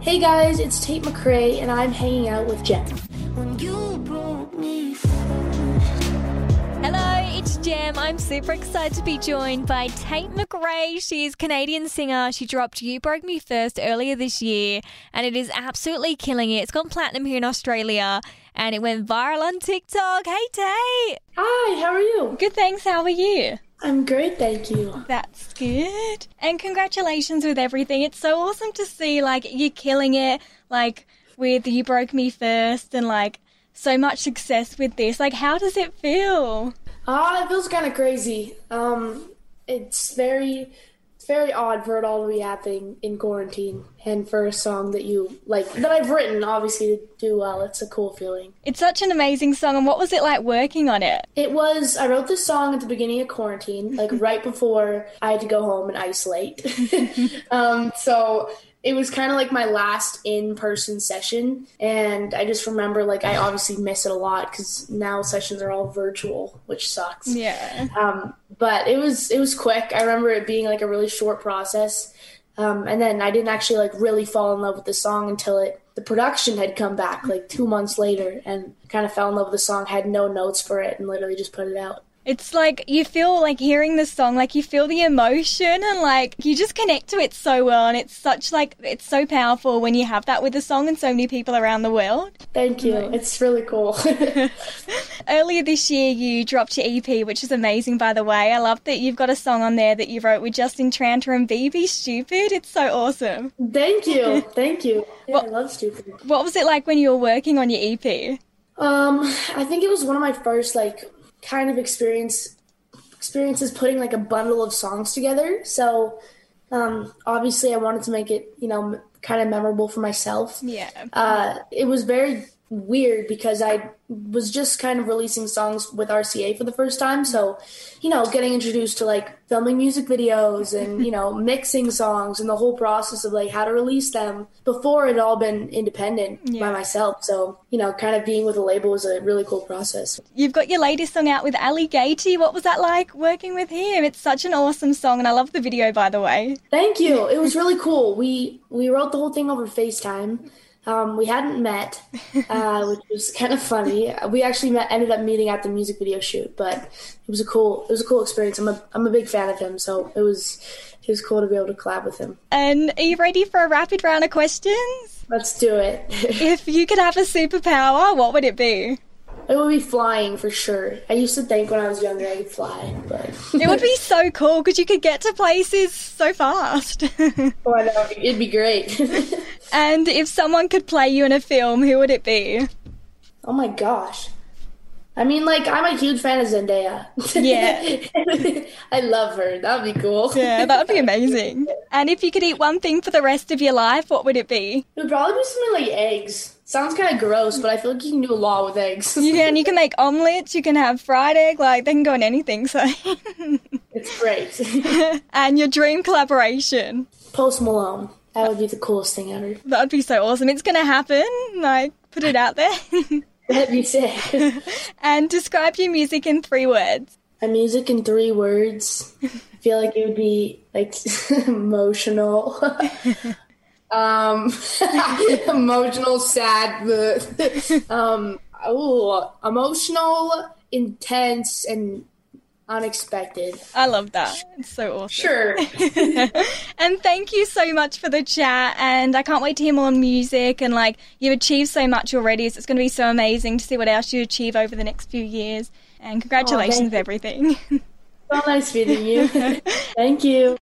Hey guys, it's Tate McRae, and I'm hanging out with Jem. When you broke me first. Hello, it's Jem. I'm super excited to be joined by Tate McRae. She's a Canadian singer. She dropped You Broke Me First earlier this year, and it is absolutely killing it. It's gone platinum here in Australia, and it went viral on TikTok. Hey, Tate. Hi, how are you? Good, thanks. How are you? I'm great, thank you. That's good. And congratulations with everything. It's so awesome to see, you killing it, with You Broke Me First and, so much success with this. How does it feel? It feels kind of crazy. It's very odd for it all to be happening in quarantine, and for a song that that I've written, obviously, to do well. It's a cool feeling. It's such an amazing song, and what was it like working on it? I wrote this song at the beginning of quarantine, right before I had to go home and isolate. So it was kind of like my last in-person session, and I just remember, I obviously miss it a lot because now sessions are all virtual, which sucks. Yeah. But it was quick. I remember it being, a really short process, and then I didn't actually, really fall in love with the song until the production had come back, 2 months later, and kind of fell in love with the song, had no notes for it, and literally just put it out. It's you feel hearing the song, you feel the emotion and you just connect to it so well, and it's such it's so powerful when you have that with a song and so many people around the world. Thank you. It's really cool. Earlier this year you dropped your EP, which is amazing, by the way. I love that you've got a song on there that you wrote with Justin Tranter and Be Stupid. It's so awesome. Thank you. Thank you. Yeah, I love Stupid. What was it like when you were working on your EP? I think it was one of my first kind of experiences putting a bundle of songs together. So obviously I wanted to make it, kind of memorable for myself. Yeah. It was very weird because I was just kind of releasing songs with RCA for the first time. So, getting introduced to filming music videos and, mixing songs and the whole process of how to release them before it had all been independent by myself. So, kind of being with a label was a really cool process. You've got your latest song out with Ali Gaty. What was that like working with him? It's such an awesome song, and I love the video, by the way. Thank you. It was really cool. We wrote the whole thing over FaceTime. We hadn't met, which was kind of funny. We actually ended up meeting at the music video shoot, but it was a cool experience. I'm a big fan of him, so it was cool to be able to collab with him. And are you ready for a rapid round of questions? Let's do it. If you could have a superpower, what would it be? It would be flying for sure. I used to think when I was younger I could fly, but it would be so cool because you could get to places so fast. Oh, I know. It'd be great. And if someone could play you in a film, who would it be? Oh my gosh. I mean, I'm a huge fan of Zendaya. Yeah. I love her. That would be cool. Yeah, that would be amazing. And if you could eat one thing for the rest of your life, what would it be? It would probably be something like eggs. Sounds kind of gross, but I feel like you can do a lot with eggs. You can make omelets, you can have fried egg, they can go in anything, so. It's great. And your dream collaboration? Post Malone. That would be the coolest thing ever. That would be so awesome. It's going to happen. Put it out there. That'd be sick. And describe your music in 3 words. My music in 3 words. I feel like it would be emotional. Emotional, sad. Emotional, intense, and unexpected. I love that. It's so awesome. Sure. And thank you so much for the chat, and I can't wait to hear more music, and you've achieved so much already, so it's going to be so amazing to see what else you achieve over the next few years, and congratulations with everything. So nice meeting you. Thank you.